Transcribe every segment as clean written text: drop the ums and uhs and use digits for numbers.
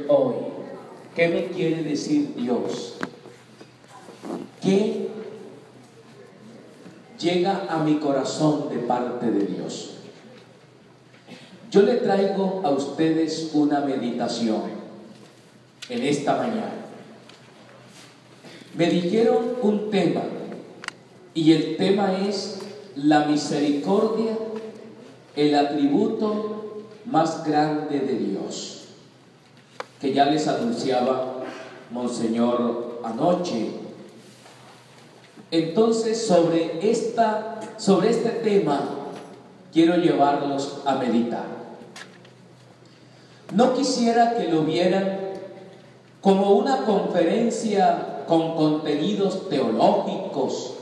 hoy. ¿Qué me quiere decir Dios? ¿Qué llega a mi corazón de parte de Dios? Yo le traigo a ustedes una meditación en esta mañana. Me dijeron un tema, y el tema es la misericordia, el atributo más grande de Dios, que ya les anunciaba Monseñor anoche. Entonces, sobre este tema quiero llevarlos a meditar. No quisiera que lo vieran como una conferencia con contenidos teológicos,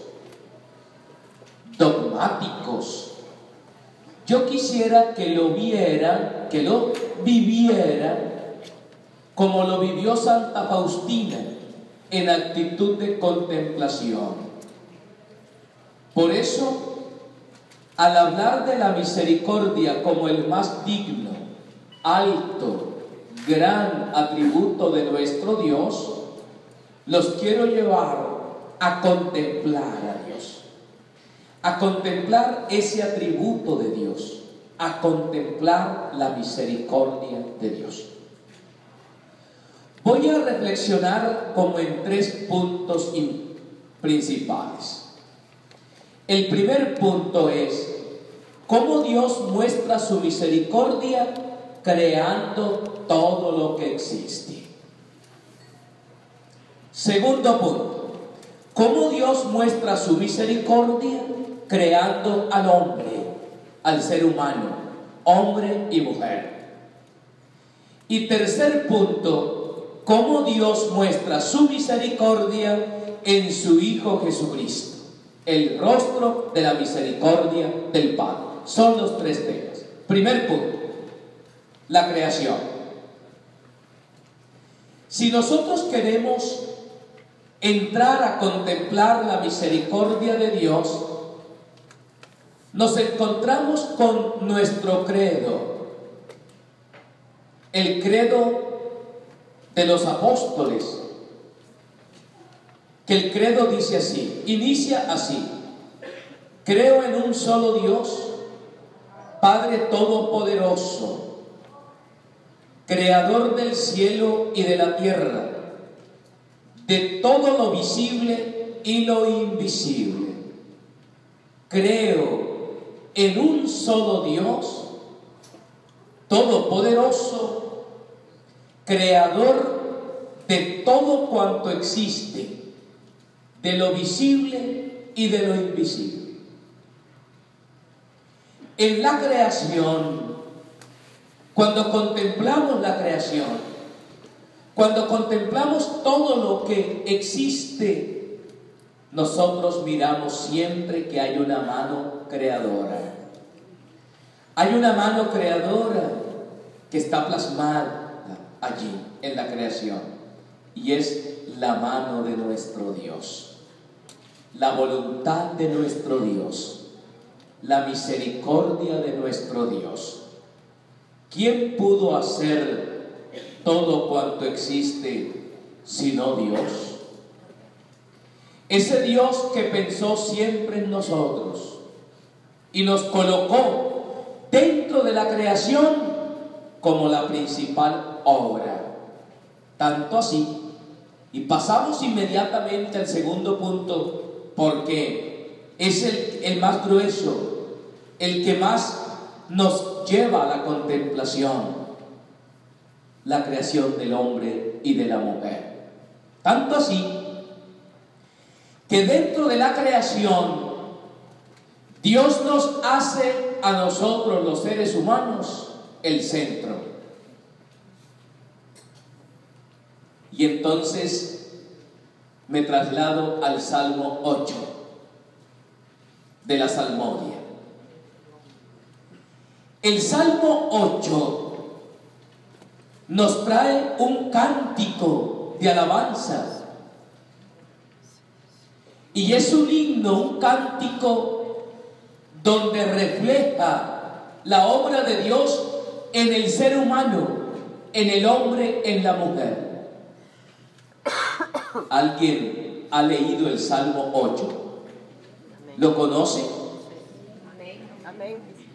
dogmáticos. Yo quisiera que lo vieran, que lo vivieran como lo vivió Santa Faustina, en actitud de contemplación. Por eso, al hablar de la misericordia como el más digno, alto, gran atributo de nuestro Dios, los quiero llevar a contemplar a Dios, a contemplar ese atributo de Dios, a contemplar la misericordia de Dios. Voy a reflexionar como en 3 puntos principales. El primer punto es cómo Dios muestra su misericordia creando todo lo que existe. Segundo punto, cómo Dios muestra su misericordia creando al hombre, al ser humano, hombre y mujer. Y tercer punto, cómo Dios muestra su misericordia en su Hijo Jesucristo, el rostro de la misericordia del Padre. Son los 3 temas. Primer punto, la creación. Si nosotros queremos entrar a contemplar la misericordia de Dios, nos encontramos con nuestro credo, el credo de los apóstoles, que el credo dice así, inicia así: creo en un solo Dios, Padre Todopoderoso, Creador del cielo y de la tierra, de todo lo visible y lo invisible. Creo en un solo Dios, Todopoderoso, Creador de todo cuanto existe, de lo visible y de lo invisible. En la creación, cuando contemplamos la creación, cuando contemplamos todo lo que existe, nosotros miramos siempre que hay una mano creadora. Hay una mano creadora que está plasmada allí en la creación, y es la mano de nuestro Dios, la voluntad de nuestro Dios, la misericordia de nuestro Dios. ¿Quién pudo hacer todo cuanto existe sino Dios? Ese Dios que pensó siempre en nosotros y nos colocó dentro de la creación como la principal obra. Tanto así, y pasamos inmediatamente al segundo punto, porque es el más grueso, el que más nos lleva a la contemplación: la creación del hombre y de la mujer. Tanto así que dentro de la creación Dios nos hace a nosotros, los seres humanos, el centro. Y entonces me traslado al Salmo 8 de la Salmodia. El Salmo 8 nos trae un cántico de alabanza, y es un himno, un cántico donde refleja la obra de Dios en el ser humano, en el hombre, en la mujer. ¿Alguien ha leído el Salmo 8? ¿Lo conoce? Amén.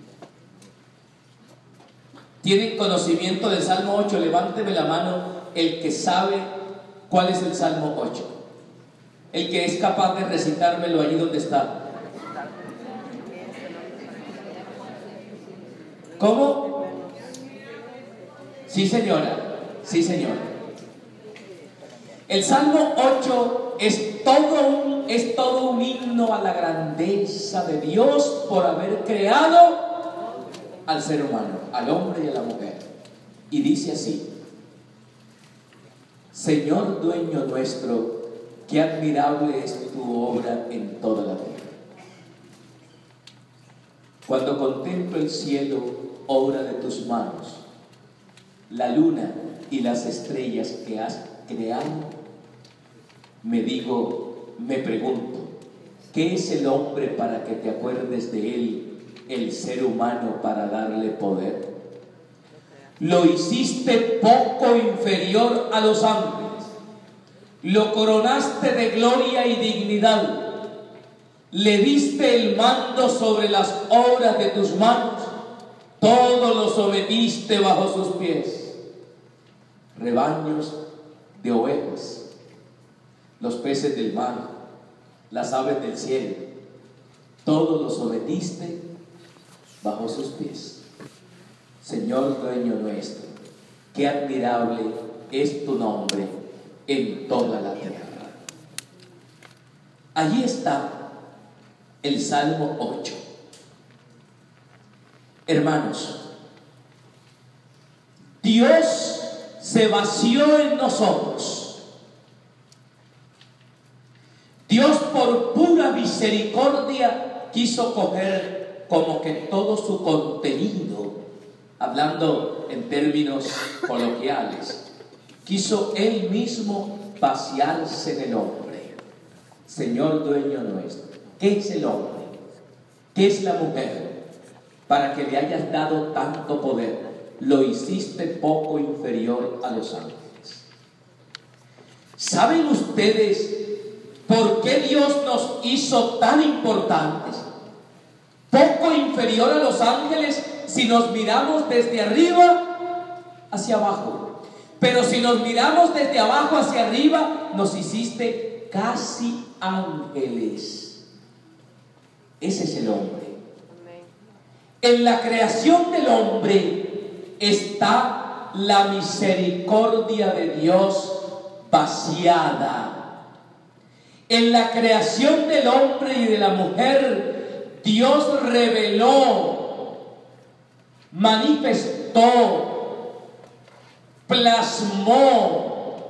¿Tienen conocimiento del Salmo 8? Levánteme la mano el que sabe cuál es el Salmo 8. El que es capaz de recitármelo allí donde está. ¿Cómo? Sí, señora. Sí, señor. El Salmo 8 es todo un himno a la grandeza de Dios por haber creado al ser humano, al hombre y a la mujer. Y dice así: Señor dueño nuestro, qué admirable es tu obra en toda la tierra. Cuando contemplo el cielo, obra de tus manos, la luna y las estrellas que has creado, me pregunto, ¿qué es el hombre para que te acuerdes de él, el ser humano para darle poder? Lo hiciste poco inferior a los ángeles, lo coronaste de gloria y dignidad, le diste el mando sobre las obras de tus manos, todo lo sometiste bajo sus pies. Rebaños de ovejas, los peces del mar, las aves del cielo, todo lo sometiste bajo sus pies. Señor dueño nuestro, qué admirable es tu nombre en toda la tierra. Allí está el Salmo 8. Hermanos, Dios se vació en nosotros. Dios, por pura misericordia, quiso coger como que todo su contenido, hablando en términos coloquiales, quiso Él mismo vaciarse en el hombre. Señor dueño nuestro, ¿qué es el hombre? ¿Qué es la mujer? Para que le hayas dado tanto poder, lo hiciste poco inferior a los ángeles. ¿Saben ustedes por qué Dios nos hizo tan importantes? Poco inferior a los ángeles si nos miramos desde arriba hacia abajo. Pero si nos miramos desde abajo hacia arriba, nos hiciste casi ángeles. Ese es el hombre. En la creación del hombre está la misericordia de Dios vaciada. En la creación del hombre y de la mujer, Dios reveló, manifestó, plasmó,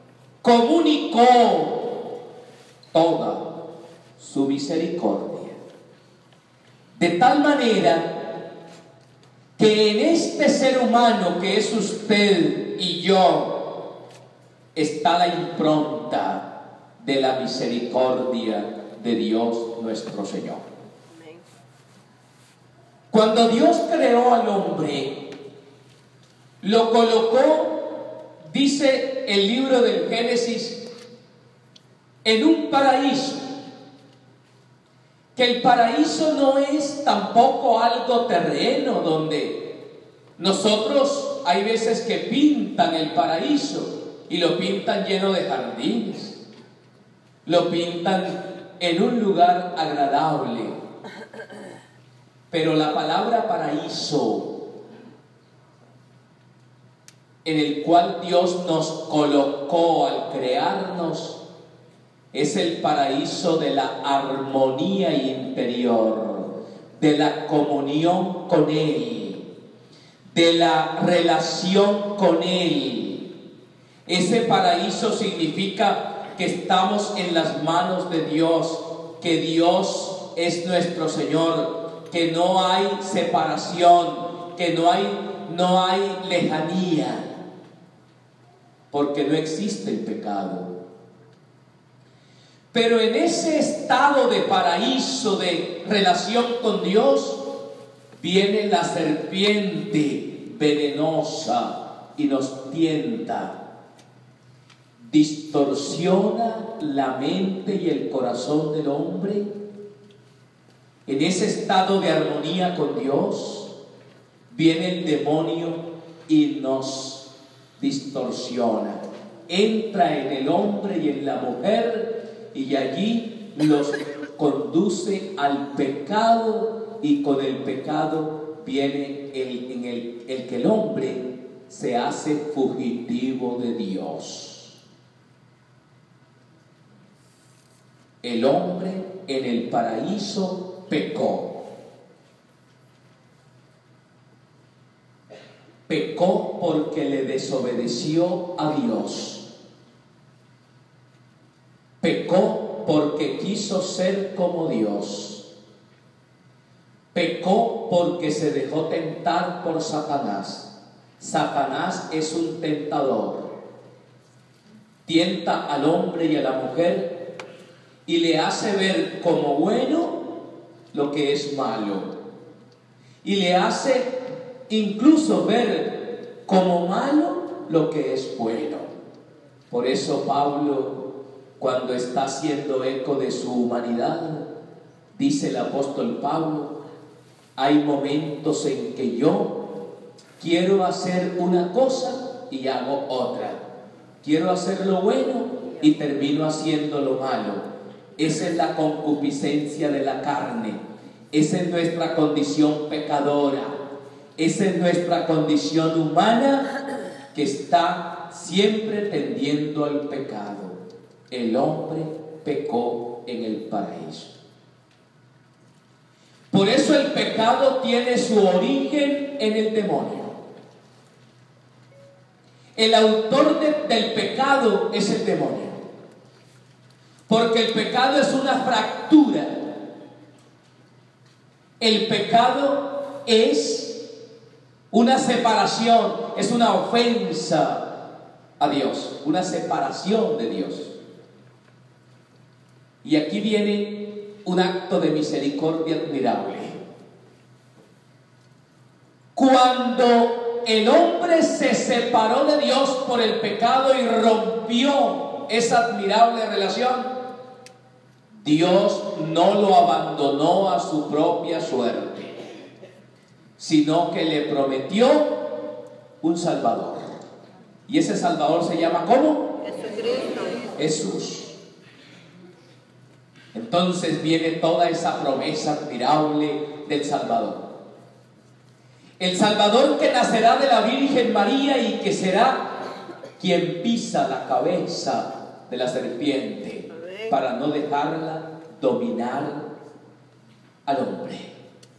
comunicó toda su misericordia. De tal manera que en este ser humano que es usted y yo está la impronta de la misericordia de Dios nuestro Señor. Cuando Dios creó al hombre, lo colocó, dice el libro del Génesis, en un paraíso. Que el paraíso no es tampoco algo terreno donde nosotros hay veces que pintan el paraíso y lo pintan lleno de jardines, lo pintan en un lugar agradable, pero la palabra paraíso en el cual Dios nos colocó al crearnos es el paraíso de la armonía interior, de la comunión con Él, de la relación con Él. Ese paraíso significa que estamos en las manos de Dios, que Dios es nuestro Señor, que no hay separación, que no hay lejanía, porque no existe el pecado. Pero en ese estado de paraíso, de relación con Dios, viene la serpiente venenosa y nos tienta, distorsiona la mente y el corazón del hombre, en ese estado de armonía con Dios, viene el demonio y nos distorsiona. Entra en el hombre y en la mujer y allí los conduce al pecado, y con el pecado viene el que el hombre se hace fugitivo de Dios. El hombre en el paraíso pecó. Pecó porque le desobedeció a Dios. Pecó porque quiso ser como Dios. Pecó porque se dejó tentar por Satanás. Satanás es un tentador. Tienta al hombre y a la mujer y le hace ver como bueno lo que es malo. Y le hace incluso ver como malo lo que es bueno. Por eso Pablo, cuando está haciendo eco de su humanidad, dice el apóstol Pablo: hay momentos en que yo quiero hacer una cosa y hago otra. Quiero hacer lo bueno y termino haciendo lo malo. Esa es la concupiscencia de la carne. Esa es nuestra condición pecadora. Esa es nuestra condición humana que está siempre tendiendo al pecado. El hombre pecó en el paraíso. Por eso el pecado tiene su origen en el demonio. El autor del pecado es el demonio. Porque el pecado es una fractura. El pecado es una separación, es una ofensa a Dios, una separación de Dios. Y aquí viene un acto de misericordia admirable. Cuando el hombre se separó de Dios por el pecado y rompió esa admirable relación, Dios no lo abandonó a su propia suerte, sino que le prometió un Salvador. Y ese Salvador se llama ¿cómo? Jesucristo. Jesús. Entonces viene toda esa promesa admirable del Salvador. El Salvador que nacerá de la Virgen María y que será quien pisa la cabeza de la serpiente para no dejarla dominar al hombre.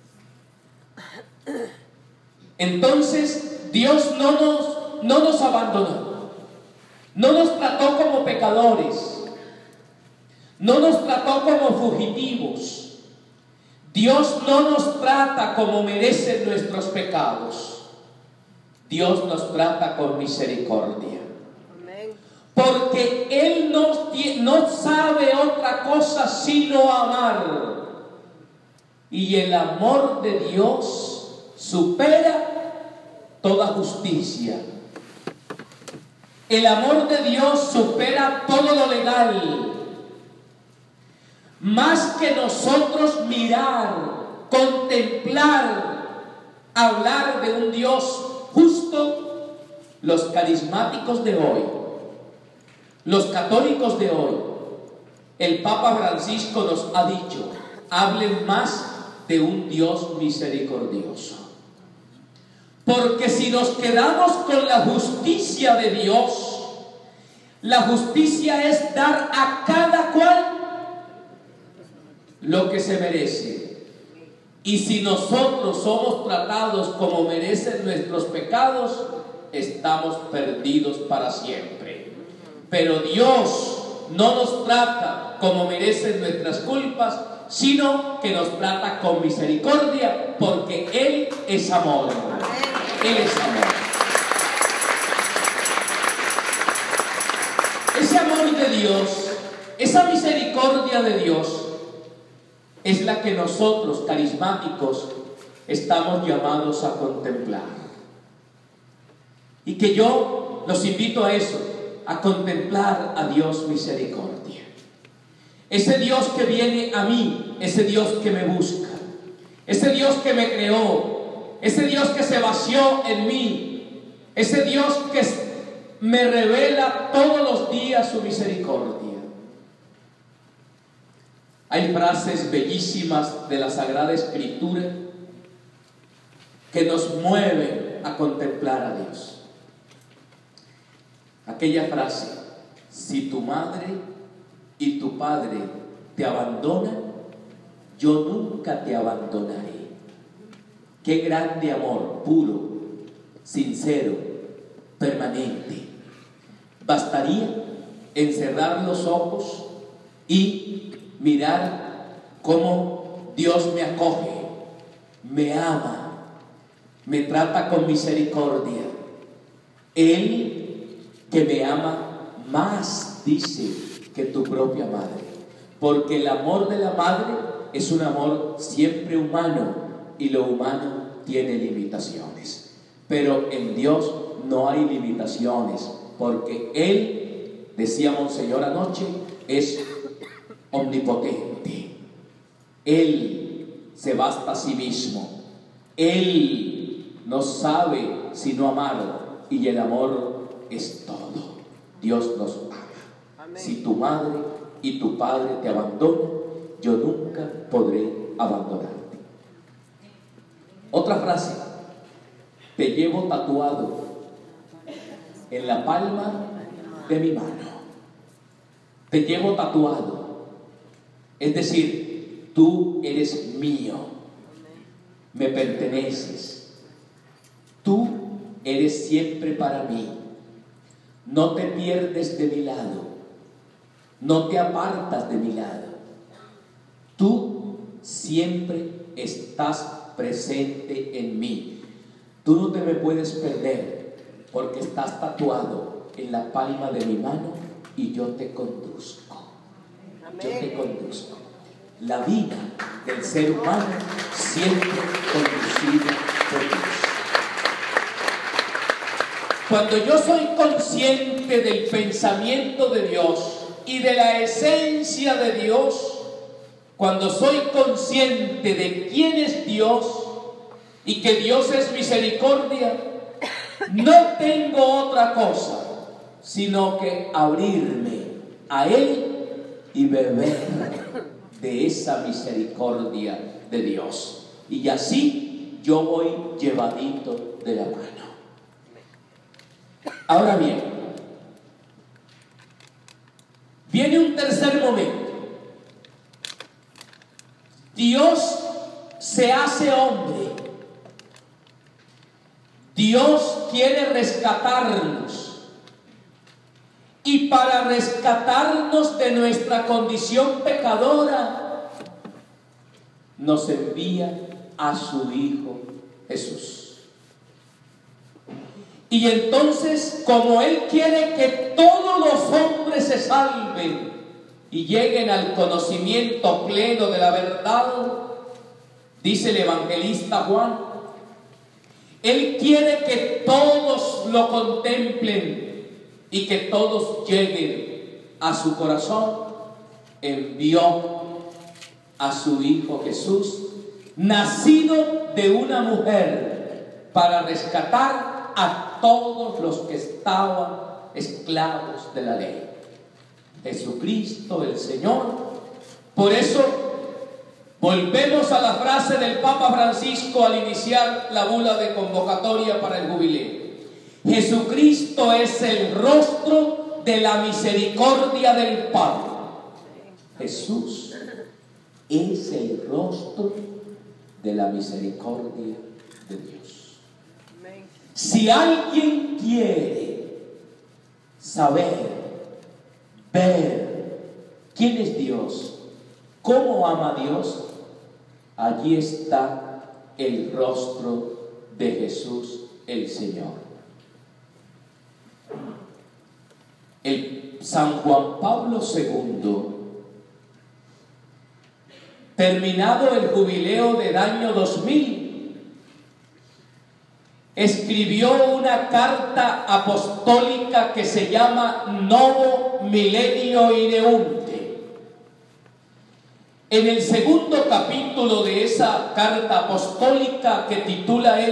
Entonces Dios no nos abandonó, no nos trató como pecadores, no nos trató como fugitivos. Dios no nos trata como merecen nuestros pecados. Dios nos trata con misericordia. Amén. Porque Él no sabe otra cosa sino amar. Y el amor de Dios supera toda justicia. El amor de Dios supera todo lo legal. Más que nosotros mirar, contemplar, hablar de un Dios justo, los carismáticos de hoy, los católicos de hoy, el Papa Francisco nos ha dicho: hablen más de un Dios misericordioso. Porque si nos quedamos con la justicia de Dios, la justicia es dar a cada cual lo que se merece. Y si nosotros somos tratados como merecen nuestros pecados, estamos perdidos para siempre. Pero Dios no nos trata como merecen nuestras culpas, sino que nos trata con misericordia, porque Él es amor. Él es amor. Ese amor de Dios, esa misericordia de Dios, es la que nosotros, carismáticos, estamos llamados a contemplar. Y que yo los invito a eso, a contemplar a Dios misericordia. Ese Dios que viene a mí, ese Dios que me busca, ese Dios que me creó, ese Dios que se vació en mí, ese Dios que me revela todos los días su misericordia. Hay frases bellísimas de la Sagrada Escritura que nos mueven a contemplar a Dios. Aquella frase: si tu madre y tu padre te abandonan, yo nunca te abandonaré. Qué grande amor, puro, sincero, permanente. Bastaría encerrar los ojos y mirar cómo Dios me acoge, me ama, me trata con misericordia. Él que me ama más, dice, que tu propia madre, porque el amor de la madre es un amor siempre humano y lo humano tiene limitaciones, pero en Dios no hay limitaciones, porque Él, decía Monseñor anoche, es omnipotente. Él se basta a sí mismo. Él no sabe sino amar, y el amor es todo. Dios nos ama. Amén. Si tu madre y tu padre te abandonan, yo nunca podré abandonarte. Otra frase: te llevo tatuado en la palma de mi mano. Te llevo tatuado. Es decir, tú eres mío, me perteneces, tú eres siempre para mí, no te pierdes de mi lado, no te apartas de mi lado, tú siempre estás presente en mí, tú no te me puedes perder porque estás tatuado en la palma de mi mano y yo te conduzco. Yo te conduzco. La vida del ser humano siempre conducida por Dios. Cuando yo soy consciente del pensamiento de Dios y de la esencia de Dios, cuando soy consciente de quién es Dios y que Dios es misericordia, no tengo otra cosa sino que abrirme a Él y beber de esa misericordia de Dios. Y así yo voy llevadito de la mano. Ahora bien, viene un tercer momento. Dios se hace hombre. Dios quiere rescatarnos. Y para rescatarnos de nuestra condición pecadora, nos envía a su Hijo Jesús. Y entonces, como Él quiere que todos los hombres se salven y lleguen al conocimiento pleno de la verdad, dice el evangelista Juan, Él quiere que todos lo contemplen y que todos lleguen a su corazón, envió a su Hijo Jesús, nacido de una mujer, para rescatar a todos los que estaban esclavos de la ley. Jesucristo el Señor. Por eso volvemos a la frase del Papa Francisco al iniciar la bula de convocatoria para el jubileo. Jesucristo es el rostro de la misericordia del Padre. Jesús es el rostro de la misericordia de Dios. Si alguien quiere saber, ver quién es Dios, cómo ama a Dios, allí está el rostro de Jesús el Señor. El San Juan Pablo II, terminado el jubileo del año 2000, escribió una carta apostólica que se llama Novo Milenio Ineunte. En el segundo capítulo de esa carta apostólica que titula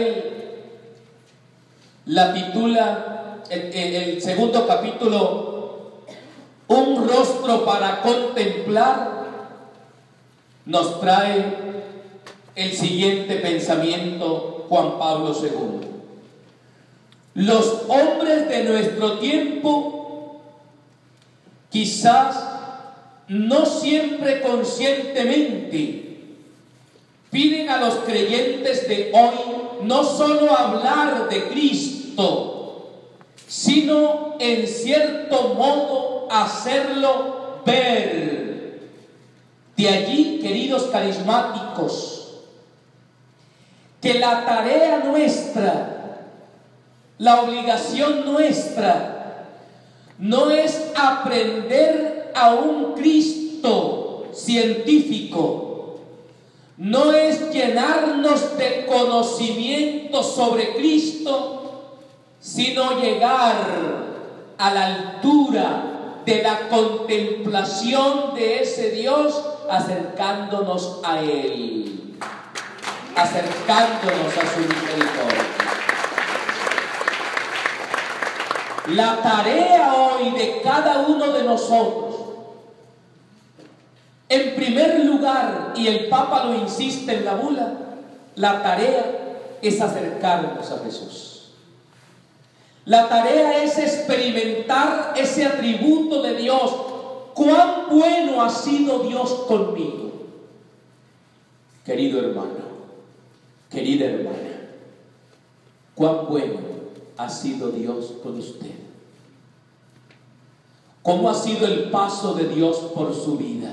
el segundo capítulo, Un rostro para contemplar, nos trae el siguiente pensamiento Juan Pablo II. Los hombres de nuestro tiempo, quizás no siempre conscientemente, piden a los creyentes de hoy no solo hablar de Cristo, sino en cierto modo hacerlo ver. De allí, queridos carismáticos, que la tarea nuestra, la obligación nuestra, no es aprender a un Cristo científico, no es llenarnos de conocimiento sobre Cristo, sino llegar a la altura de la contemplación de ese Dios, acercándonos a Él, acercándonos a su misericordia. La tarea hoy de cada uno de nosotros, en primer lugar, y el Papa lo insiste en la bula, la tarea es acercarnos a Jesús. La tarea es experimentar ese atributo de Dios. ¡Cuán bueno ha sido Dios conmigo! Querido hermano, querida hermana, cuán bueno ha sido Dios con usted. ¿Cómo ha sido el paso de Dios por su vida?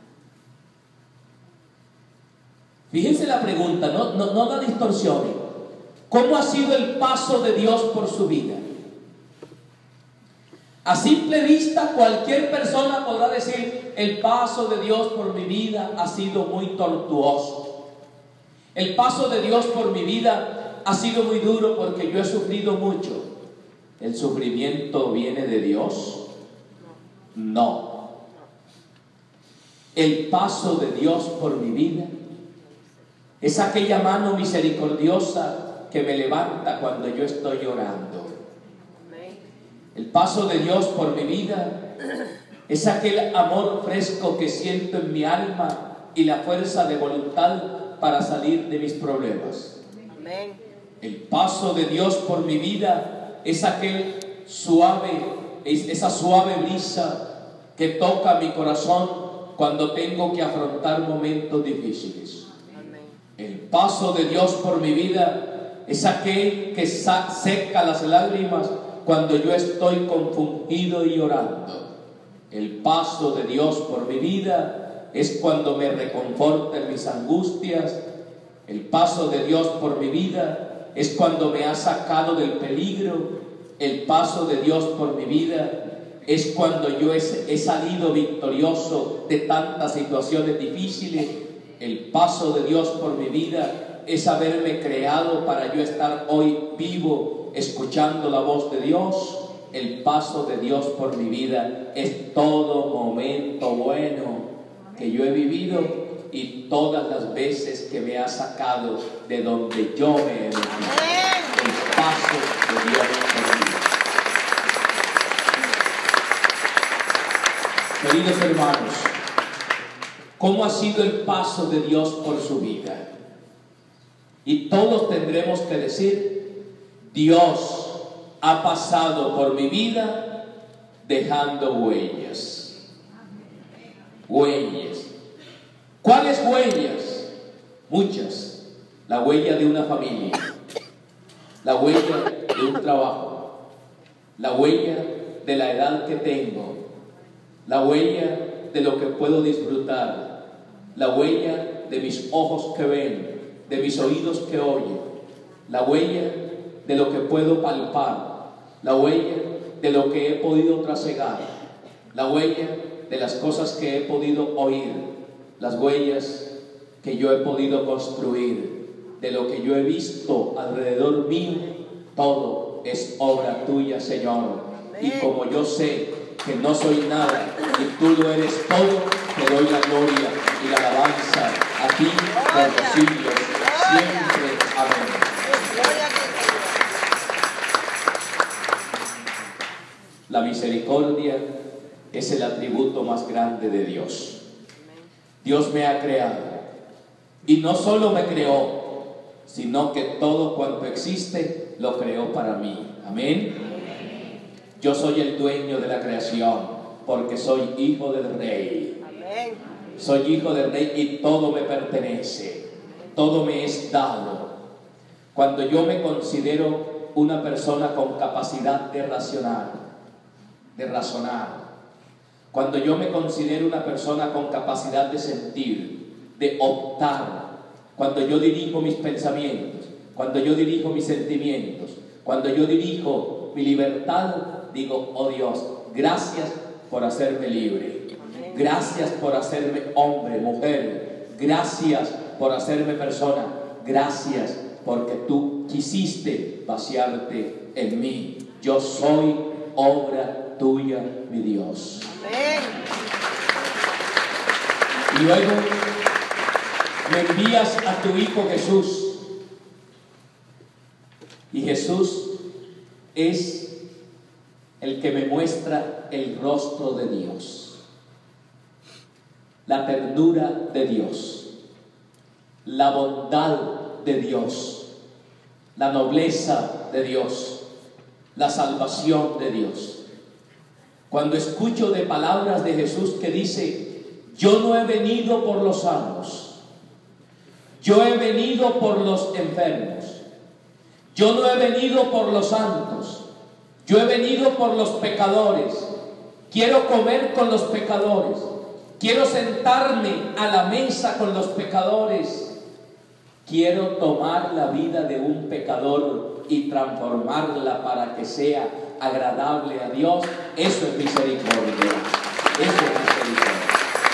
Fíjense la pregunta, no la distorsione. ¿Cómo ha sido el paso de Dios por su vida? A simple vista, cualquier persona podrá decir: el paso de Dios por mi vida ha sido muy tortuoso. El paso de Dios por mi vida ha sido muy duro porque yo he sufrido mucho. ¿El sufrimiento viene de Dios? No. El paso de Dios por mi vida es aquella mano misericordiosa que me levanta cuando yo estoy llorando. El paso de Dios por mi vida es aquel amor fresco que siento en mi alma y la fuerza de voluntad para salir de mis problemas. El paso de Dios por mi vida es esa suave brisa que toca mi corazón cuando tengo que afrontar momentos difíciles. El paso de Dios por mi vida es aquel que seca las lágrimas cuando yo estoy confundido y llorando. El paso de Dios por mi vida es cuando me reconforta en mis angustias. El paso de Dios por mi vida es cuando me ha sacado del peligro. El paso de Dios por mi vida es cuando yo he salido victorioso de tantas situaciones difíciles. El paso de Dios por mi vida es haberme creado para yo estar hoy vivo, escuchando la voz de Dios. El paso de Dios por mi vida es todo momento bueno que yo he vivido y todas las veces que me ha sacado de donde yo me he metido. El paso de Dios por mi vida. Queridos hermanos, ¿cómo ha sido el paso de Dios por su vida? Y todos tendremos que decir: Dios ha pasado por mi vida dejando huellas. Huellas. ¿Cuáles huellas? Muchas. La huella de una familia, la huella de un trabajo, la huella de la edad que tengo, la huella de lo que puedo disfrutar, la huella de mis ojos que ven, de mis oídos que oyen, la huella de lo que puedo palpar, la huella de lo que he podido trasegar, la huella de las cosas que he podido oír, las huellas que yo he podido construir, de lo que yo he visto alrededor mío Todo es obra tuya, Señor. Y como yo sé que no soy nada y tú lo eres todo, te doy la gloria y la alabanza a ti por los siglos, siempre. Amén. La misericordia es el atributo más grande de Dios. Dios me ha creado y no solo me creó, sino que todo cuanto existe lo creó para mí. Amén. Yo soy el dueño de la creación porque soy hijo del Rey. Soy hijo del Rey y todo me pertenece, todo me es dado. Cuando yo me considero una persona con capacidad de razonar, cuando yo me considero una persona con capacidad de sentir, de optar, cuando yo dirijo mis pensamientos, cuando yo dirijo mis sentimientos, cuando yo dirijo mi libertad, digo, oh Dios, gracias por hacerme libre, gracias por hacerme hombre, mujer, gracias por hacerme persona, gracias porque tú quisiste vaciarte en mí. Yo soy obra tuya, mi Dios. Amén. Y luego me envías a tu Hijo Jesús. Y Jesús es el que me muestra el rostro de Dios, la ternura de Dios, la bondad de Dios, la nobleza de Dios, la salvación de Dios. Cuando escucho de palabras de Jesús que dice: yo no he venido por los sanos, yo he venido por los enfermos, yo no he venido por los santos, yo he venido por los pecadores. Quiero comer con los pecadores, quiero sentarme a la mesa con los pecadores, quiero tomar la vida de un pecador y transformarla para que sea agradable a Dios. Eso es misericordia. Eso es misericordia.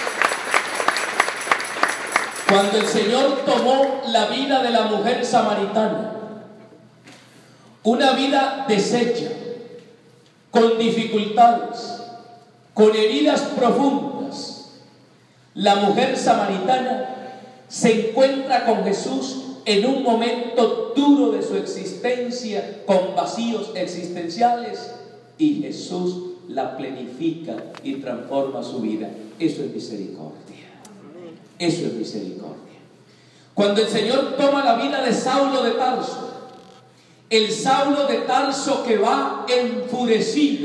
Cuando el Señor tomó la vida de la mujer samaritana, una vida deshecha, con dificultades, con heridas profundas, la mujer samaritana se encuentra con Jesús en un momento duro de su existencia, con vacíos existenciales, y Jesús la plenifica y transforma su vida. Eso es misericordia. Eso es misericordia. Cuando el Señor toma la vida de Saulo de Tarso, el Saulo de Tarso que va enfurecido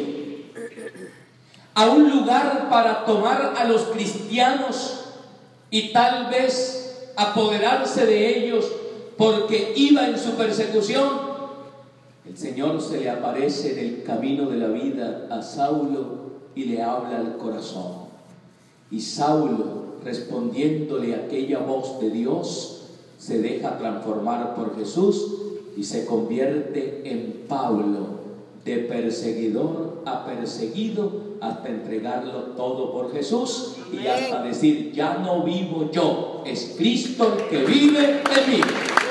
a un lugar para tomar a los cristianos y tal vez apoderarse de ellos porque iba en su persecución, el Señor se le aparece en el camino de la vida a Saulo y le habla al corazón. Y Saulo, respondiéndole a aquella voz de Dios, se deja transformar por Jesús y se convierte en Pablo, de perseguidor a perseguido, hasta entregarlo todo por Jesús y hasta decir: ya no vivo yo, es Cristo el que vive en mí.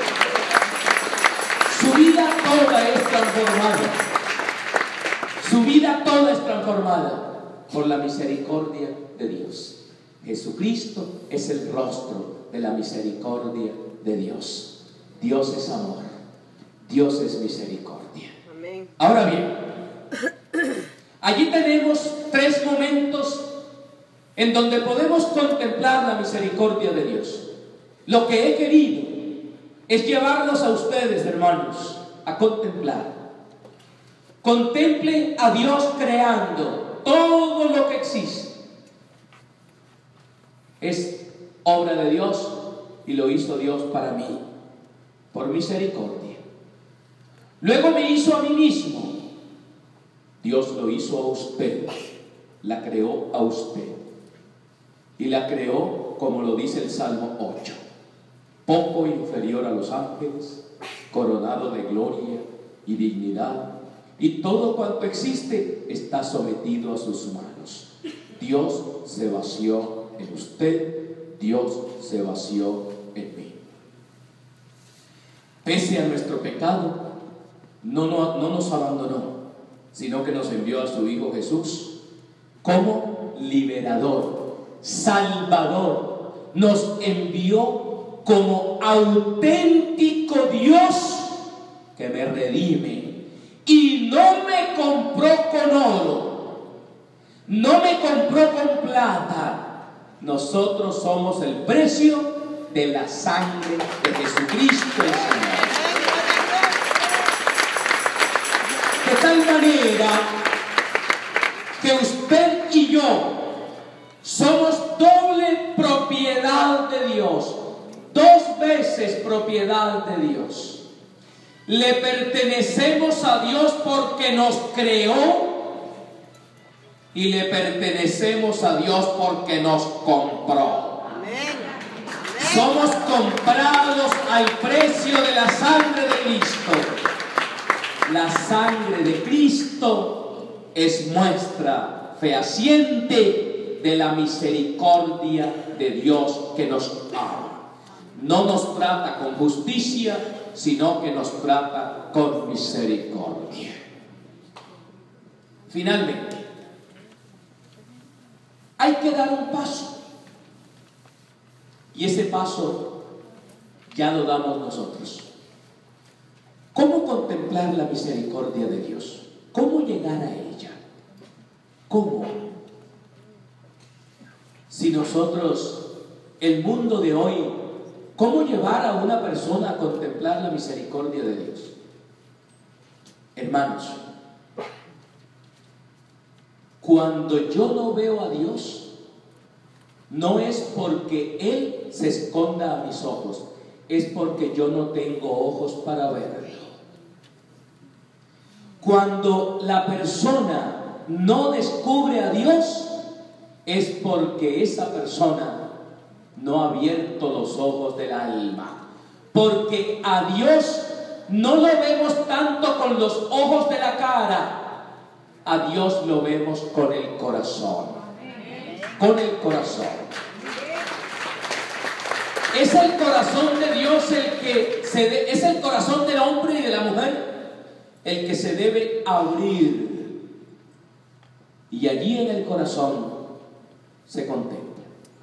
Su vida toda es transformada. Su vida toda es transformada por la misericordia de Dios. Jesucristo es el rostro de la misericordia de Dios. Dios es amor. Dios es misericordia. Amén. Ahora bien, allí tenemos tres momentos en donde podemos contemplar la misericordia de Dios. Lo que he querido es llevarlos a ustedes, hermanos, a contemplar. Contemplen a Dios creando todo lo que existe. Es obra de Dios y lo hizo Dios para mí, por misericordia. Luego me hizo a mí mismo. Dios lo hizo a usted, la creó a usted. Y la creó, como lo dice el Salmo 8, poco inferior a los ángeles, coronado de gloria y dignidad, y todo cuanto existe está sometido a sus manos. Dios se vació en usted, Dios se vació en mí. Pese a nuestro pecado, no nos abandonó, sino que nos envió a su Hijo Jesús como liberador, salvador. Nos envió como auténtico Dios que me redime. Y no me compró con oro, no me compró con plata. Nosotros somos el precio de la sangre de Jesucristo el Señor. De tal manera que usted y yo somos doble propiedad de Dios, 2 veces propiedad de Dios. Le pertenecemos a Dios porque nos creó y le pertenecemos a Dios porque nos compró. Somos comprados al precio de la sangre de Cristo. La sangre de Cristo es muestra fehaciente de la misericordia de Dios que nos ama. No nos trata con justicia, sino que nos trata con misericordia. Finalmente, hay que dar un paso. Y ese paso ya lo damos nosotros. ¿Cómo contemplar la misericordia de Dios? ¿Cómo llegar a ella? ¿Cómo? Si nosotros, el mundo de hoy, ¿cómo llevar a una persona a contemplar la misericordia de Dios? Hermanos, cuando yo no veo a Dios, no es porque Él se esconda a mis ojos, es porque yo no tengo ojos para verlo. Cuando la persona no descubre a Dios, es porque esa persona no ha abierto los ojos del alma. Porque a Dios no lo vemos tanto con los ojos de la cara, a Dios lo vemos con el corazón. Con el corazón. Es el corazón de Dios es el corazón del hombre y de la mujer el que se debe abrir. Y allí en el corazón se contempla.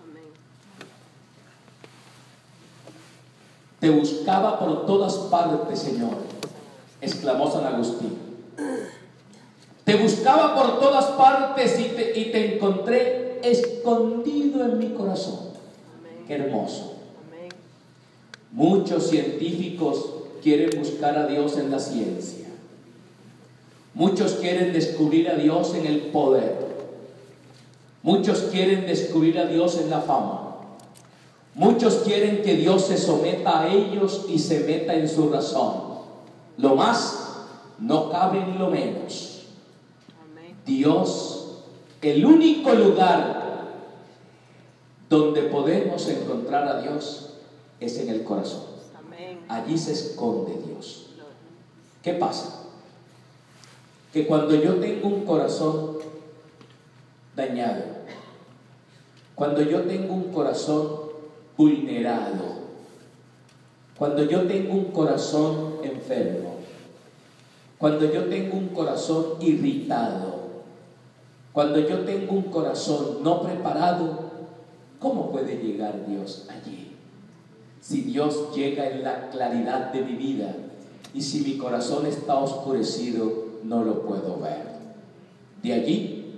Te buscaba por todas partes, Señor, exclamó San Agustín. Te buscaba por todas partes y te encontré escondido en mi corazón. Amén. Qué hermoso. Amén. Muchos científicos quieren buscar a Dios en la ciencia. Muchos quieren descubrir a Dios en el poder. Muchos quieren descubrir a Dios en la fama. Muchos quieren que Dios se someta a ellos y se meta en su razón. Lo más no cabe en lo menos. Amén. Dios, el único lugar donde podemos encontrar a Dios es en el corazón. Amén. Allí se esconde Dios. ¿Qué pasa? Que cuando yo tengo un corazón dañado, cuando yo tengo un corazón vulnerado, cuando yo tengo un corazón enfermo, cuando yo tengo un corazón irritado, cuando yo tengo un corazón no preparado, ¿cómo puede llegar Dios allí? Si Dios llega en la claridad de mi vida y si mi corazón está oscurecido, no lo puedo ver. De allí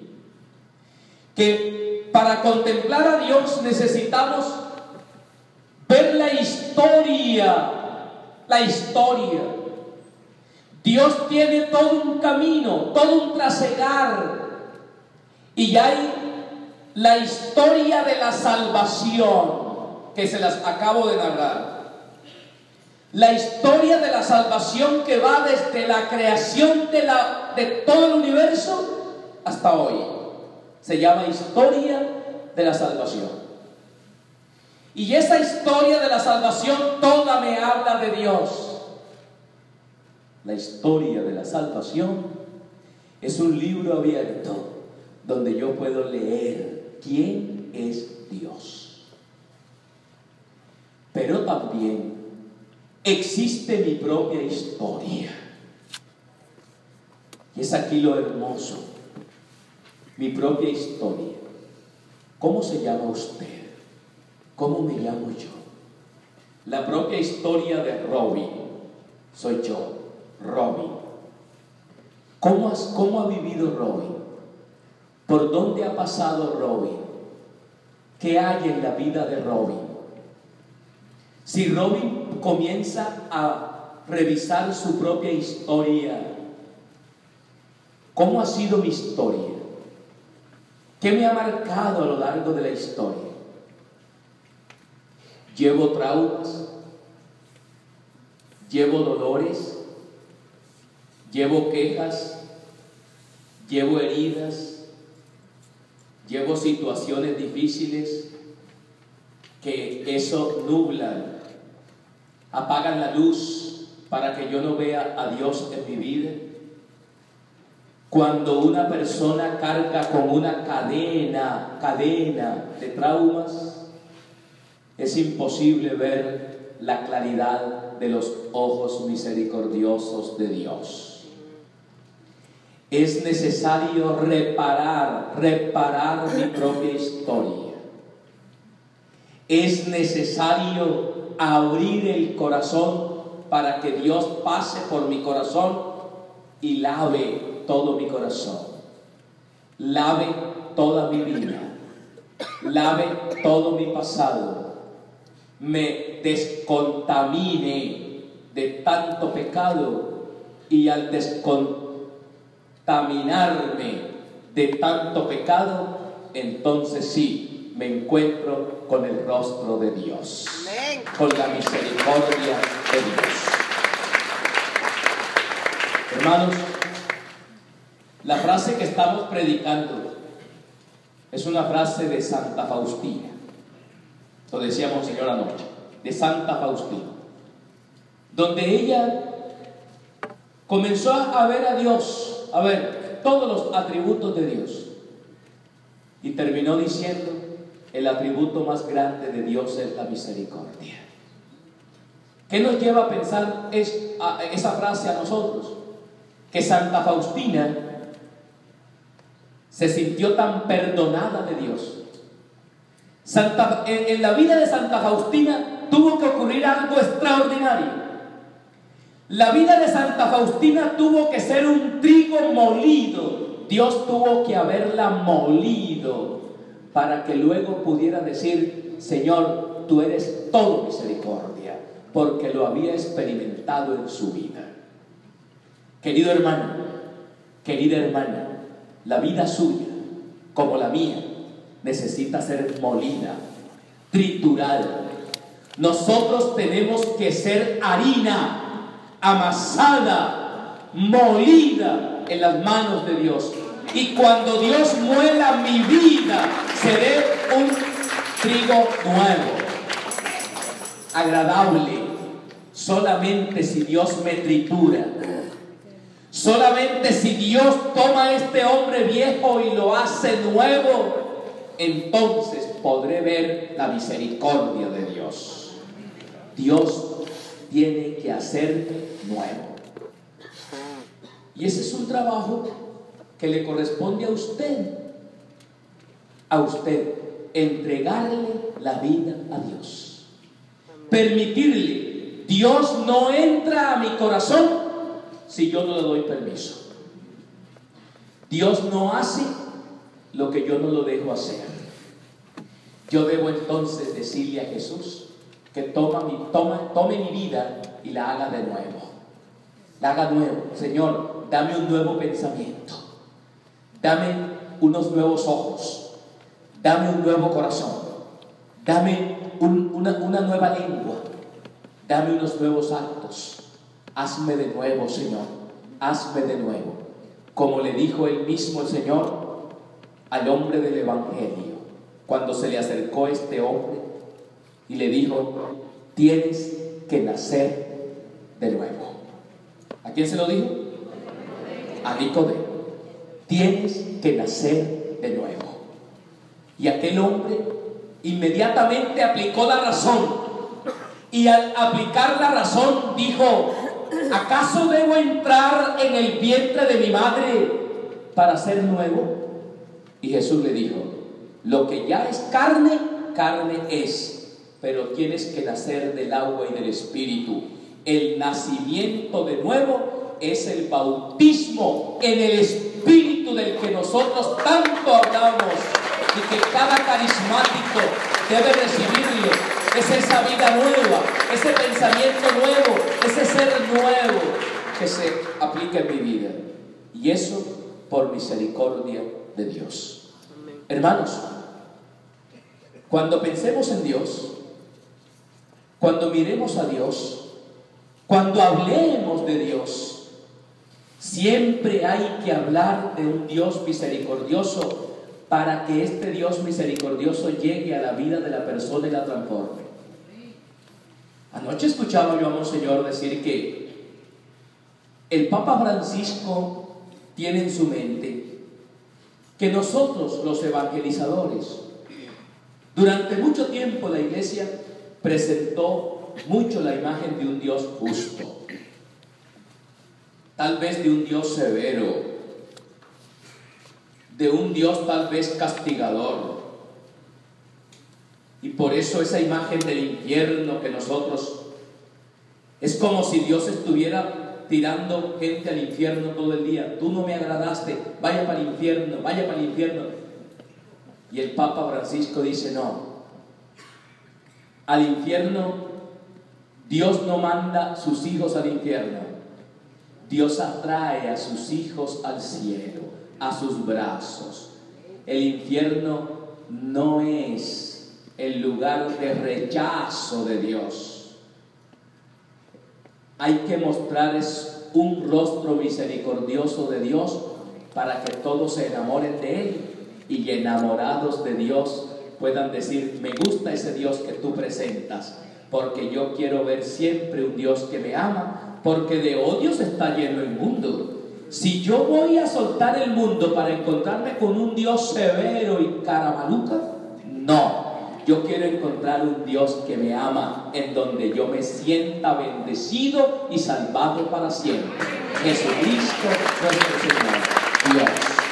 que para contemplar a Dios necesitamos ver la historia. La historia. Dios tiene todo un camino, todo un trasegar. Y hay la historia de la salvación que se las acabo de narrar. La historia de la salvación que va desde la creación de todo el universo hasta hoy. Se llama historia de la salvación. Y esa historia de la salvación toda me habla de Dios. La historia de la salvación es un libro abierto donde yo puedo leer quién es Dios. Pero también existe mi propia historia. Y es aquí lo hermoso, mi propia historia. ¿Cómo se llama usted? ¿Cómo me llamo yo? La propia historia de Robin. Soy yo, Robin. ¿Cómo ha vivido Robin? ¿Por dónde ha pasado Robin? ¿Qué hay en la vida de Robin? Si Robin comienza a revisar su propia historia, ¿cómo ha sido mi historia? ¿Qué me ha marcado a lo largo de la historia? ¿Llevo traumas? ¿Llevo dolores? ¿Llevo quejas? ¿Llevo heridas? ¿Llevo situaciones difíciles que eso nublan, apagan la luz para que yo no vea a Dios en mi vida? Cuando una persona carga con una cadena de traumas, es imposible ver la claridad de los ojos misericordiosos de Dios. Es necesario reparar mi propia historia. Es necesario abrir el corazón para que Dios pase por mi corazón y lave todo mi corazón, lave toda mi vida, lave todo mi pasado, me descontamine de tanto pecado, y al descontaminarme de tanto pecado, entonces sí me encuentro con el rostro de Dios, con la misericordia de Dios. Hermanos, la frase que estamos predicando es una frase de Santa Faustina. Lo decíamos, Señor, anoche, de Santa Faustina, donde ella comenzó a ver a Dios, a ver todos los atributos de Dios, y terminó diciendo: el atributo más grande de Dios es la misericordia. ¿Qué nos lleva a pensar esa frase a nosotros? Que Santa Faustina se sintió tan perdonada de Dios. En la vida de Santa Faustina tuvo que ocurrir algo extraordinario. La vida de Santa Faustina tuvo que ser un trigo molido. Dios tuvo que haberla molido para que luego pudiera decir: Señor, tú eres todo misericordia, porque lo había experimentado en su vida. Querido hermano, querida hermana, la vida suya, como la mía, necesita ser molida, triturada. Nosotros tenemos que ser harina amasada, molida en las manos de Dios. Y cuando Dios muela mi vida, seré un trigo nuevo, agradable, solamente si Dios me tritura. Solamente si Dios toma a este hombre viejo y lo hace nuevo, entonces podré ver la misericordia de Dios. Dios tiene que hacerme nuevo. Y ese es un trabajo que le corresponde a usted. A usted, entregarle la vida a Dios. Permitirle. Dios no entra a mi corazón si yo no le doy permiso. Dios no hace lo que yo no lo dejo hacer. Yo debo entonces decirle a Jesús que tome mi vida y la haga de nuevo. La haga nuevo. Señor, dame un nuevo pensamiento. Dame unos nuevos ojos. Dame un nuevo corazón. Dame una nueva lengua. Dame unos nuevos actos. Hazme de nuevo, Señor, hazme de nuevo. Como le dijo él mismo, el Señor, al hombre del Evangelio, cuando se le acercó este hombre y le dijo: tienes que nacer de nuevo. ¿A quién se lo dijo? A Nicodemo. Tienes que nacer de nuevo. Y aquel hombre inmediatamente aplicó la razón. Y al aplicar la razón dijo: ¿acaso debo entrar en el vientre de mi madre para ser nuevo? Y Jesús le dijo, lo que ya es carne, carne es, pero tienes que nacer del agua y del Espíritu. El nacimiento de nuevo es el bautismo en el Espíritu del que nosotros tanto hablamos y que cada carismático debe recibirlo. Es esa vida nueva, ese pensamiento nuevo, ese ser nuevo que se aplica en mi vida. Y eso por misericordia de Dios. Hermanos, cuando pensemos en Dios, cuando miremos a Dios, cuando hablemos de Dios, siempre hay que hablar de un Dios misericordioso para que este Dios misericordioso llegue a la vida de la persona y la transforme. Anoche escuchaba yo a Monseñor decir que el Papa Francisco tiene en su mente que nosotros, los evangelizadores, durante mucho tiempo la Iglesia presentó mucho la imagen de un Dios justo, tal vez de un Dios severo, de un Dios tal vez castigador. Y por eso esa imagen del infierno que nosotros, es como si Dios estuviera tirando gente al infierno todo el día. Tú no me agradaste, vaya para el infierno, vaya para el infierno. Y el Papa Francisco dice, no, al infierno Dios no manda sus hijos al infierno. Dios atrae a sus hijos al cielo, a sus brazos. El infierno no es el lugar de rechazo de Dios. Hay que mostrarles un rostro misericordioso de Dios para que todos se enamoren de Él y enamorados de Dios puedan decir, me gusta ese Dios que tú presentas, porque yo quiero ver siempre un Dios que me ama, porque de odios está lleno el mundo. Si yo voy a soltar el mundo para encontrarme con un Dios severo y caramaluca, no. Yo quiero encontrar un Dios que me ama, en donde yo me sienta bendecido y salvado para siempre. Jesucristo nuestro Señor, Dios.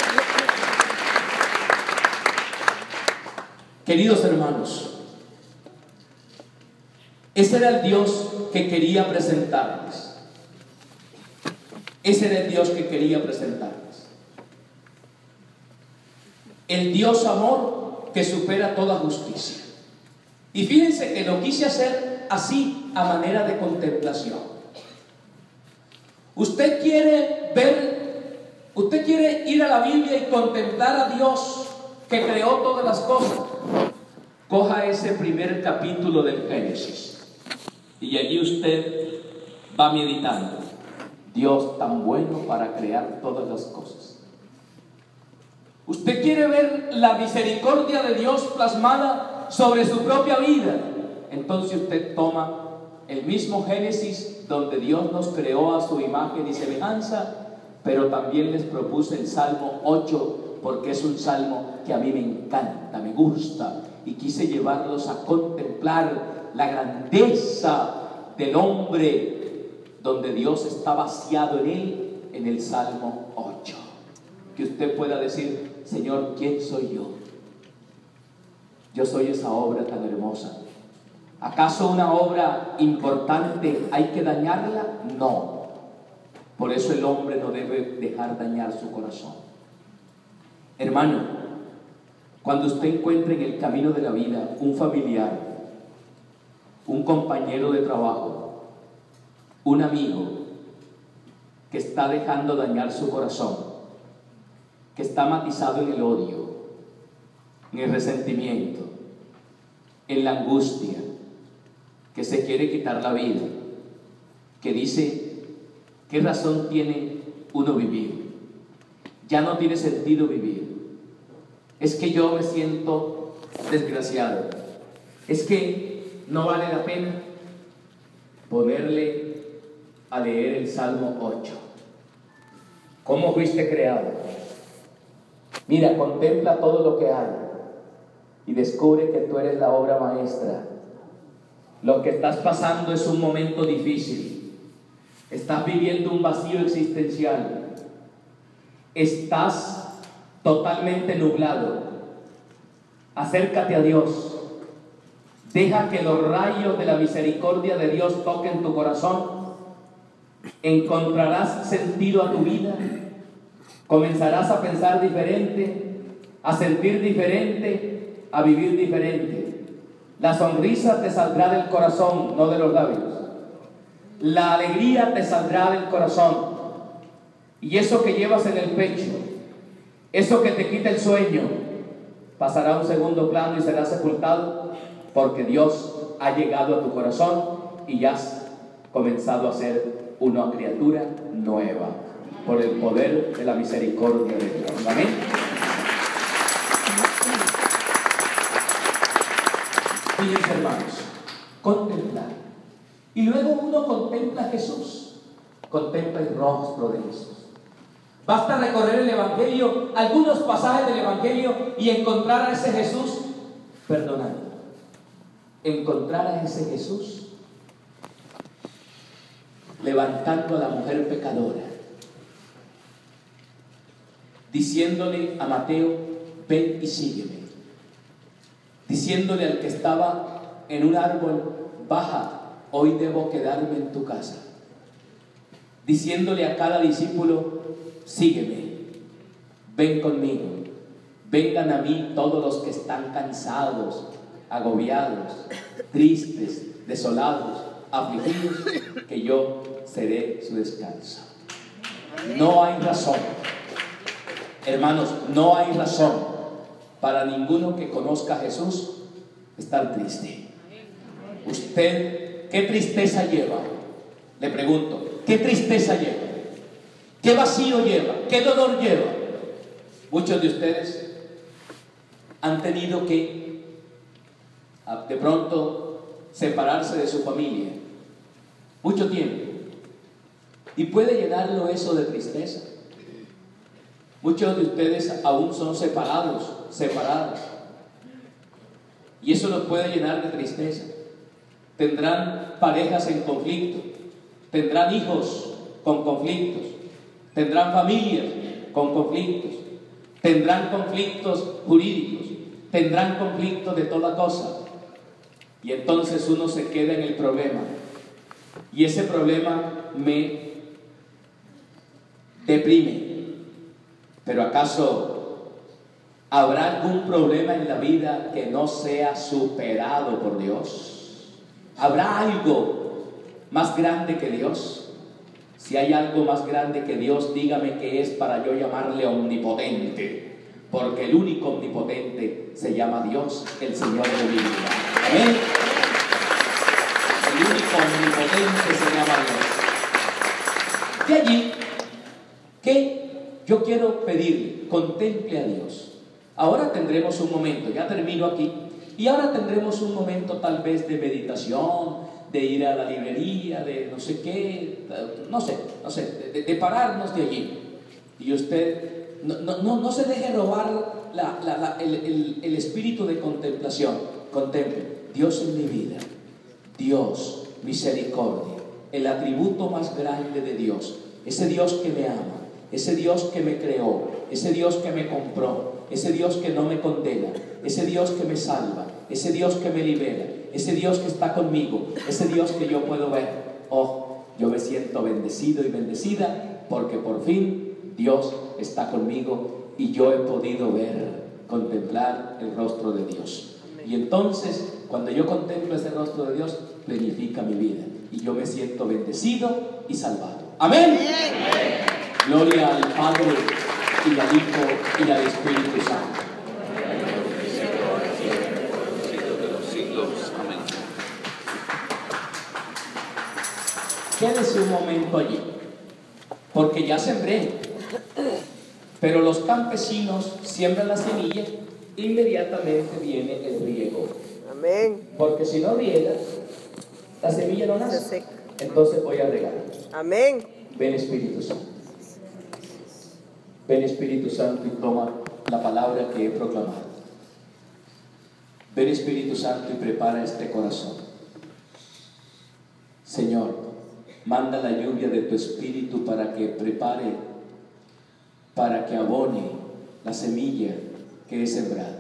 Queridos hermanos, ese era el Dios que quería presentarles. Ese era el Dios que quería presentarles. El Dios amor que supera toda justicia. Y fíjense que lo quise hacer así, a manera de contemplación. Usted quiere ir a la Biblia y contemplar a Dios que creó todas las cosas. Coja ese primer capítulo del Génesis y allí usted va meditando. Dios tan bueno para crear todas las cosas. Usted quiere ver la misericordia de Dios plasmada sobre su propia vida. Entonces usted toma el mismo Génesis donde Dios nos creó a su imagen y semejanza, pero también les propuse el Salmo 8 porque es un salmo que a mí me encanta, me gusta, y quise llevarlos a contemplar la grandeza del hombre donde Dios está vaciado en él, en el Salmo 8. Que usted pueda decir, Señor, ¿quién soy yo? Yo soy esa obra tan hermosa. ¿Acaso una obra importante hay que dañarla? No. Por eso el hombre no debe dejar dañar su corazón. Hermano, cuando usted encuentre en el camino de la vida un familiar, un compañero de trabajo, un amigo que está dejando dañar su corazón, que está matizado en el odio, en el resentimiento, en la angustia, que se quiere quitar la vida, que dice, ¿qué razón tiene uno vivir? Ya no tiene sentido vivir. Es que yo me siento desgraciado. Es que no vale la pena ponerle a leer el Salmo 8. ¿Cómo fuiste creado? Mira, contempla todo lo que hay y descubre que tú eres la obra maestra. Lo que estás pasando es un momento difícil, Estás viviendo un vacío existencial. Estás totalmente nublado. Acércate a Dios. Deja que los rayos de la misericordia de Dios toquen tu corazón. Encontrarás sentido a tu vida. Comenzarás a pensar diferente, a sentir diferente, a vivir diferente. La sonrisa te saldrá del corazón, no de los labios. La alegría te saldrá del corazón. Y eso que llevas en el pecho, eso que te quita el sueño, pasará a un segundo plano y será sepultado, porque Dios ha llegado a tu corazón y ya has comenzado a ser una criatura nueva por el poder de la misericordia de Dios. Amén. Fíjense, hermanos, contemplar. Y luego uno contempla a Jesús, contempla el rostro de Jesús. Basta recorrer el Evangelio, algunos pasajes del Evangelio, y encontrar a ese Jesús perdonando. Encontrar a ese Jesús levantando a la mujer pecadora, diciéndole a Mateo: ven y sígueme. Diciéndole al que estaba en un árbol: baja, hoy debo quedarme en tu casa. Diciéndole a cada discípulo: sígueme, ven conmigo, vengan a mí todos los que están cansados, agobiados, tristes, desolados, afligidos, que yo seré su descanso. No hay razón, hermanos, no hay razón para ninguno que conozca a Jesús estar triste. Usted, ¿qué tristeza lleva? Le pregunto, ¿qué tristeza lleva? ¿Qué vacío lleva? ¿Qué dolor lleva? Muchos de ustedes han tenido que de pronto separarse de su familia mucho tiempo, y puede llenarlo eso de tristeza. Muchos de ustedes aún son separadas, y eso los puede llenar de tristeza. Tendrán parejas en conflicto, tendrán hijos con conflictos, tendrán familias con conflictos, tendrán conflictos jurídicos, tendrán conflictos de toda cosa. Y entonces uno se queda en el problema. Y ese problema me deprime. Pero ¿acaso habrá algún problema en la vida que no sea superado por Dios? ¿Habrá algo más grande que Dios? Si hay algo más grande que Dios, dígame qué es para yo llamarle omnipotente. Porque el único omnipotente se llama Dios, el Señor de mi vida. Amén. El único omnipotente se llama Dios. De allí que yo quiero pedirle, contemple a Dios. Ahora tendremos un momento, ya termino aquí, y ahora tendremos un momento tal vez de meditación, de ir a la librería, de no sé qué, no sé, de pararnos de allí. Y usted no se deje robar el espíritu de contemplación. Contemple, Dios en mi vida, Dios, misericordia, el atributo más grande de Dios, ese Dios que me ama, ese Dios que me creó, ese Dios que me compró, ese Dios que no me condena, ese Dios que me salva, ese Dios que me libera, ese Dios que está conmigo, ese Dios que yo puedo ver. Oh, yo me siento bendecido y bendecida porque por fin Dios está conmigo y yo he podido ver, contemplar el rostro de Dios. Y entonces, cuando yo contemplo ese rostro de Dios, plenifica mi vida y yo me siento bendecido y salvado. ¡Amén! ¡Amén! Gloria al Padre y al Hijo y al Espíritu Santo. Quédese un momento allí, porque ya sembré, pero los campesinos siembran la semilla, inmediatamente viene el riego. Amén. Porque si no riega, la semilla no nace. Entonces voy a regar. Amén. Ven Espíritu Santo. Ven Espíritu Santo y toma la palabra que he proclamado. Ven Espíritu Santo y prepara este corazón. Señor, Manda la lluvia de tu espíritu para que prepare, para que abone la semilla que he sembrado.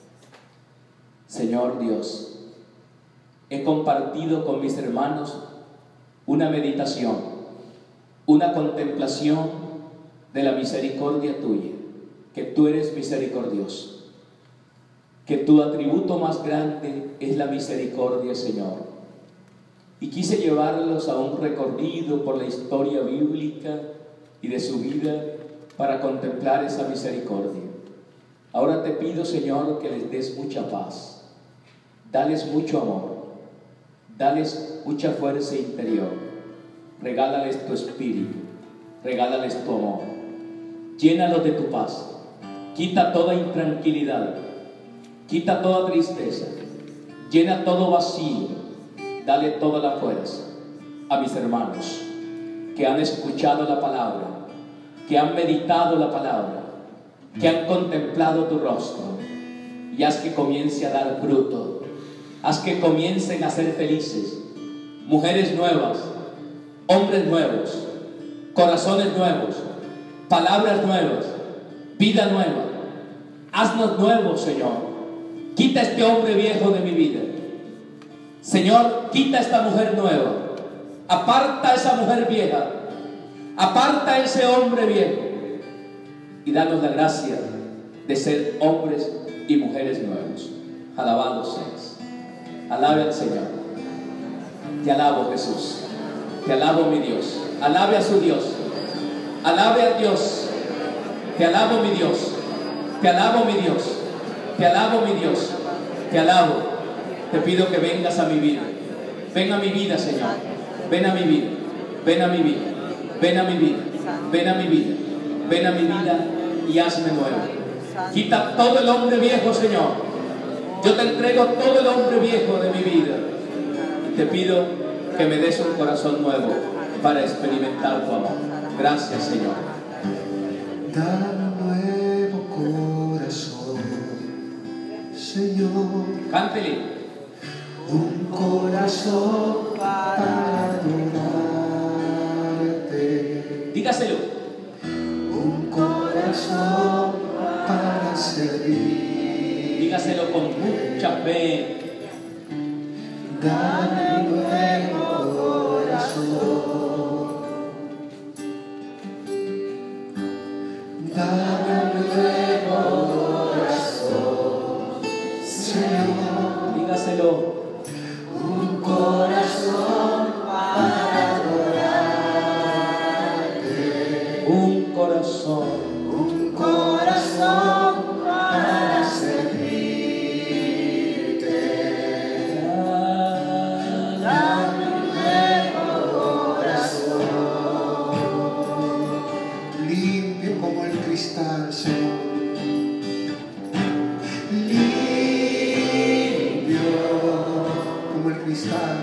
Señor Dios, he compartido con mis hermanos una meditación, una contemplación de la misericordia tuya, que tú eres misericordioso, que tu atributo más grande es la misericordia, Señor. Y quise llevarlos a un recorrido por la historia bíblica y de su vida para contemplar esa misericordia. Ahora te pido, Señor, que les des mucha paz, dales mucho amor, dales mucha fuerza interior, regálales tu espíritu, regálales tu amor, llénalos de tu paz, quita toda intranquilidad, quita toda tristeza, llena todo vacío. Dale toda la fuerza a mis hermanos que han escuchado la palabra, que han meditado la palabra, que han contemplado tu rostro, y haz que comience a dar fruto, haz que comiencen a ser felices, mujeres nuevas, hombres nuevos, corazones nuevos, palabras nuevas, vida nueva. Haznos nuevos, Señor. Quita este hombre viejo de mi vida. Señor, quita esta mujer nueva, aparta a esa mujer vieja, aparta a ese hombre viejo, y danos la gracia de ser hombres y mujeres nuevos. Alabado seas. Alabe al Señor. Te alabo, Jesús. Te alabo, mi Dios. Alabe a su Dios. Alabe a Dios. Te alabo, mi Dios. Te alabo, mi Dios. Te alabo, mi Dios. Te alabo. Te pido que vengas a mi vida. Ven a mi vida, Señor. Ven a mi vida. Ven a mi vida. Ven a mi vida. Ven a mi vida. Ven a mi vida y hazme nuevo. Quita todo el hombre viejo, Señor. Yo te entrego todo el hombre viejo de mi vida. Y te pido que me des un corazón nuevo para experimentar tu amor. Gracias, Señor. Dame un nuevo corazón, Señor. Cántele. Un corazón para adorarte. Dígaselo. Un corazón para servir. Dígaselo con mucha fe. Dame un nuevo corazón. Dame un nuevo corazón, Señor. Dígaselo. Un corazón para adorarte. Un corazón. Un corazón para servirte. Dame un nuevo corazón, limpio como el cristal, Señor. Limpio como el cristal,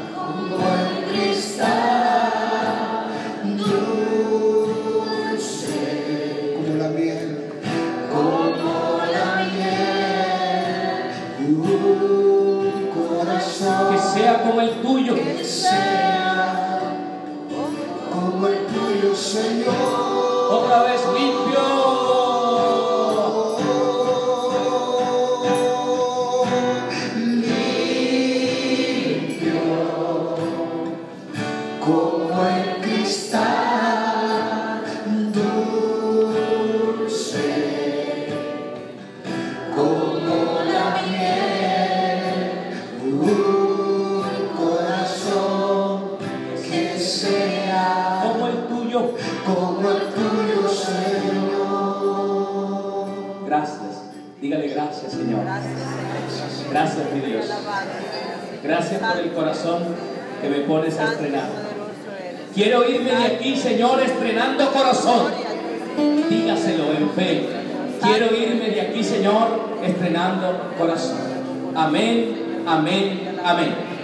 dulce como la miel, un corazón Que sea como el tuyo. que sea como el tuyo, Señor. Otra vez limpio. Limpio como el cristal, dulce como la miel, un corazón que sea Como el tuyo. como el tuyo, Señor. Gracias. Dígale gracias, Señor. Gracias, mi Dios. Gracias por el corazón que me pones a estrenar. Quiero irme de aquí, Señor, estrenando corazón. Dígaselo en fe. Quiero irme de aquí, Señor, estrenando corazón. Amén, amén, amén.